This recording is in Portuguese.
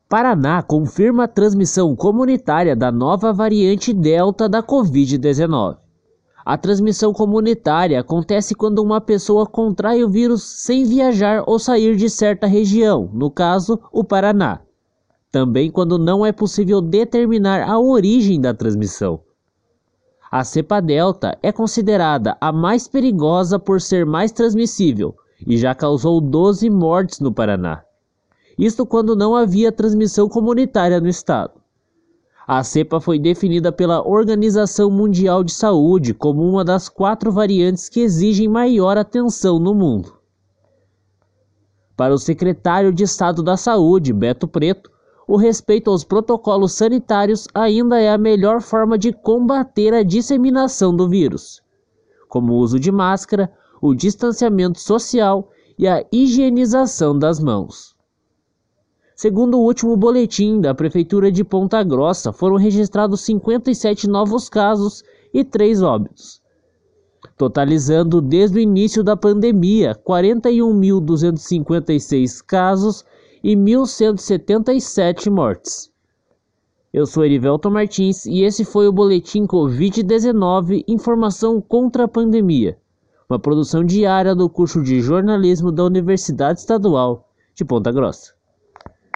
Paraná confirma a transmissão comunitária da nova variante Delta da Covid-19. A transmissão comunitária acontece quando uma pessoa contrai o vírus sem viajar ou sair de certa região, no caso, o Paraná. Também quando não é possível determinar a origem da transmissão. A cepa Delta é considerada a mais perigosa por ser mais transmissível e já causou 12 mortes no Paraná. Isto quando não havia transmissão comunitária no estado. A cepa foi definida pela Organização Mundial de Saúde como uma das 4 variantes que exigem maior atenção no mundo. Para o secretário de Estado da Saúde, Beto Preto, o respeito aos protocolos sanitários ainda é a melhor forma de combater a disseminação do vírus, como o uso de máscara, o distanciamento social e a higienização das mãos. Segundo o último boletim da Prefeitura de Ponta Grossa, foram registrados 57 novos casos e 3 óbitos, totalizando desde o início da pandemia 41.256 casos e 1.177 mortes. Eu sou Erivelton Martins e esse foi o Boletim Covid-19 Informação contra a Pandemia, uma produção diária do curso de jornalismo da Universidade Estadual de Ponta Grossa.